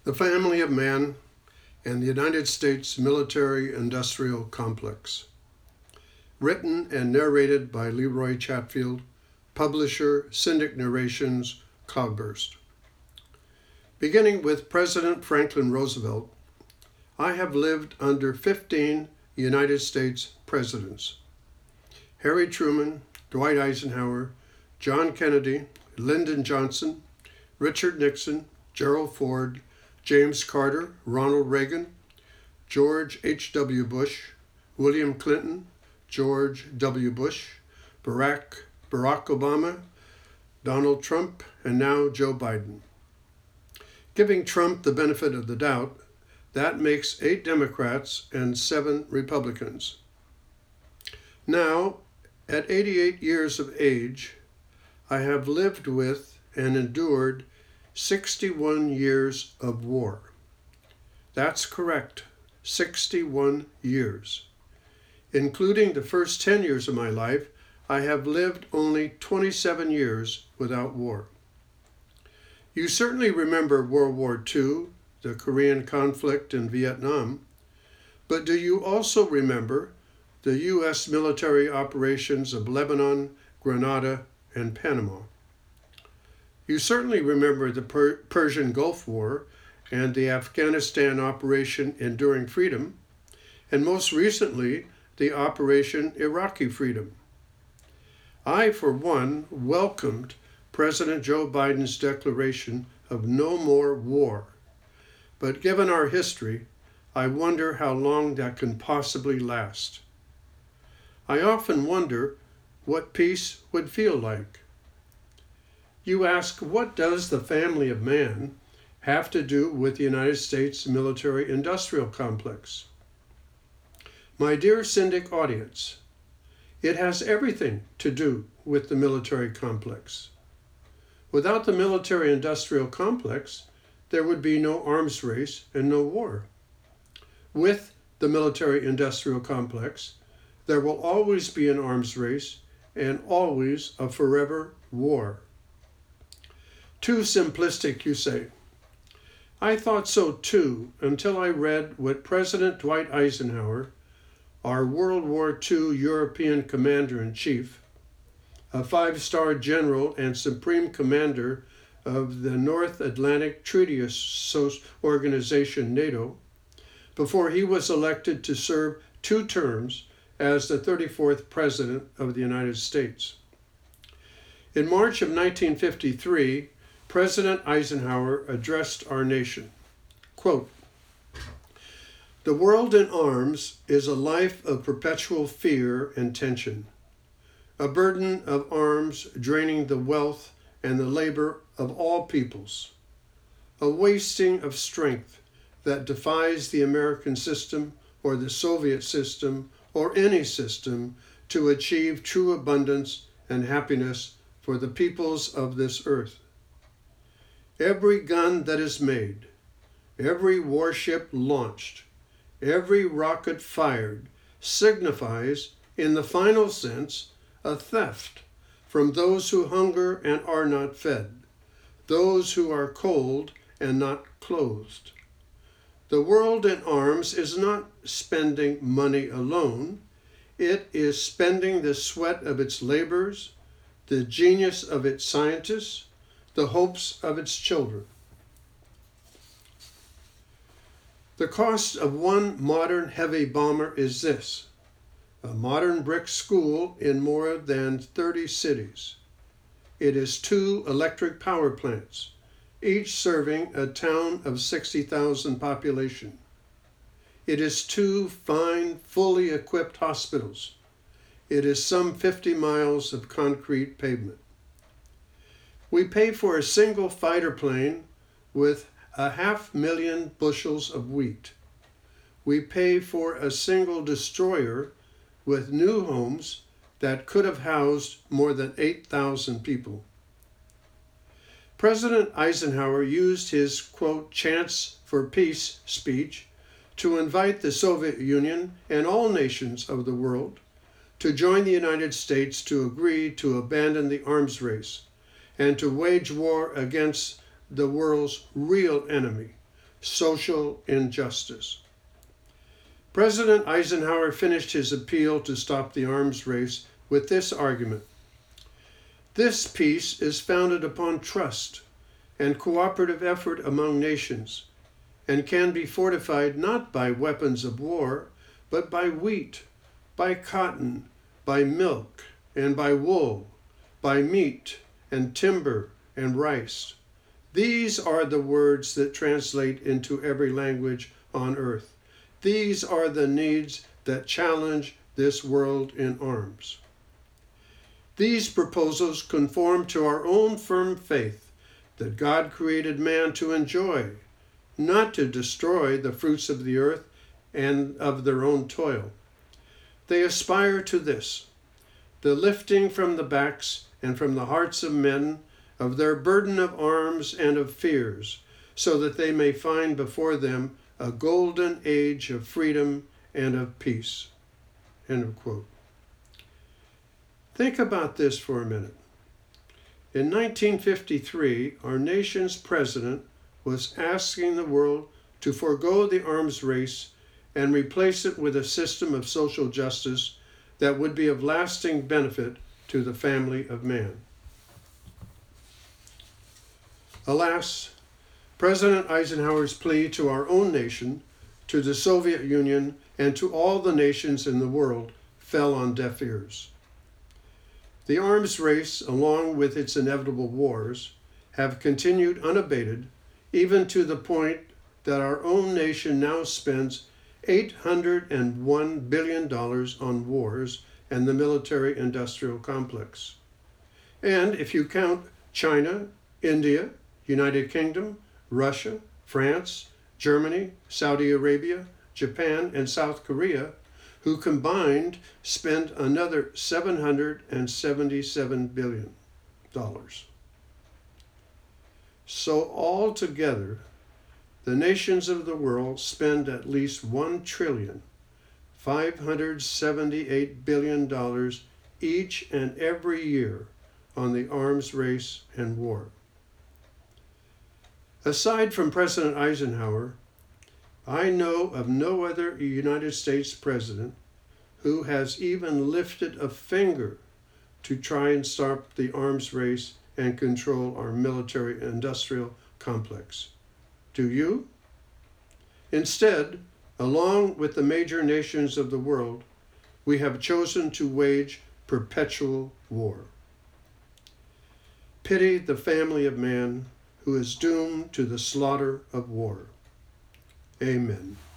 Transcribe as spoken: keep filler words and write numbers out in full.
The Family of Man and the United States Military-Industrial Complex. Written and narrated by Leroy Chatfield, publisher, Syndic Narrations, Cloudburst. Beginning with President Franklin Roosevelt, I have lived under fifteen United States presidents: Harry Truman, Dwight Eisenhower, John Kennedy, Lyndon Johnson, Richard Nixon, Gerald Ford, James Carter, Ronald Reagan, George H W Bush, William Clinton, George W. Bush, Barack, Barack Obama, Donald Trump, and now Joe Biden. Giving Trump the benefit of the doubt, that makes eight Democrats and seven Republicans. Now, at eighty-eight years of age, I have lived with and endured sixty-one years of war. That's correct, sixty-one years. Including the first ten years of my life, I have lived only twenty-seven years without war. You certainly remember World War Two, the Korean conflict in Vietnam, but do you also remember the U S military operations of Lebanon, Grenada, and Panama? You certainly remember the per- Persian Gulf War and the Afghanistan Operation Enduring Freedom, and most recently, the Operation Iraqi Freedom. I, for one, welcomed President Joe Biden's declaration of no more war, but given our history, I wonder how long that can possibly last. I often wonder what peace would feel like. You ask, what does the family of man have to do with the United States military-industrial complex? My dear Syndic audience, it has everything to do with the military complex. Without the military-industrial complex, there would be no arms race and no war. With the military-industrial complex, there will always be an arms race and always a forever war. Too simplistic, you say. I thought so too until I read what President Dwight Eisenhower, our World War Two European Commander-in-Chief, a five-star general and supreme commander of the North Atlantic Treaty Organization, NATO, before he was elected to serve two terms as the thirty-fourth President of the United States. In March of nineteen fifty-three, President Eisenhower addressed our nation. Quote, "The world in arms is a life of perpetual fear and tension, a burden of arms draining the wealth and the labor of all peoples, a wasting of strength that defies the American system or the Soviet system or any system to achieve true abundance and happiness for the peoples of this earth. Every gun that is made, every warship launched, every rocket fired signifies, in the final sense, a theft from those who hunger and are not fed, those who are cold and not clothed. The world in arms is not spending money alone. It is spending the sweat of its laborers, the genius of its scientists, the hopes of its children. The cost of one modern heavy bomber is this: a modern brick school in more than thirty cities. It is two electric power plants, each serving a town of sixty thousand population. It is two fine, fully equipped hospitals. It is some fifty miles of concrete pavement. We pay for a single fighter plane with a half million bushels of wheat. We pay for a single destroyer with new homes that could have housed more than eight thousand people. President Eisenhower used his, quote, chance for peace speech to invite the Soviet Union and all nations of the world to join the United States to agree to abandon the arms race and to wage war against the world's real enemy, social injustice. President Eisenhower finished his appeal to stop the arms race with this argument: "This peace is founded upon trust and cooperative effort among nations, and can be fortified not by weapons of war, but by wheat, by cotton, by milk, and by wool, by meat and timber and rice." These are the words that translate into every language on earth. These are the needs that challenge this world in arms. These proposals conform to our own firm faith that God created man to enjoy, not to destroy the fruits of the earth and of their own toil. They aspire to this: the lifting from the backs and from the hearts of men of their burden of arms and of fears, so that they may find before them a golden age of freedom and of peace. End of quote. Think about this for a minute. In nineteen fifty-three, our nation's president was asking the world to forego the arms race and replace it with a system of social justice that would be of lasting benefit to the family of man. Alas, President Eisenhower's plea to our own nation, to the Soviet Union, and to all the nations in the world fell on deaf ears. The arms race, along with its inevitable wars, have continued unabated, even to the point that our own nation now spends eight hundred one billion dollars on wars and the military-industrial complex. And if you count China, India, United Kingdom, Russia, France, Germany, Saudi Arabia, Japan, and South Korea, who combined spent another seven hundred seventy-seven billion dollars. So altogether, the nations of the world spend at least one trillion five hundred seventy-eight billion dollars each and every year on the arms race and war. Aside from President Eisenhower, I know of no other United States president who has even lifted a finger to try and stop the arms race and control our military-industrial complex. Do you? Instead, along with the major nations of the world, we have chosen to wage perpetual war. Pity the family of man who is doomed to the slaughter of war. Amen.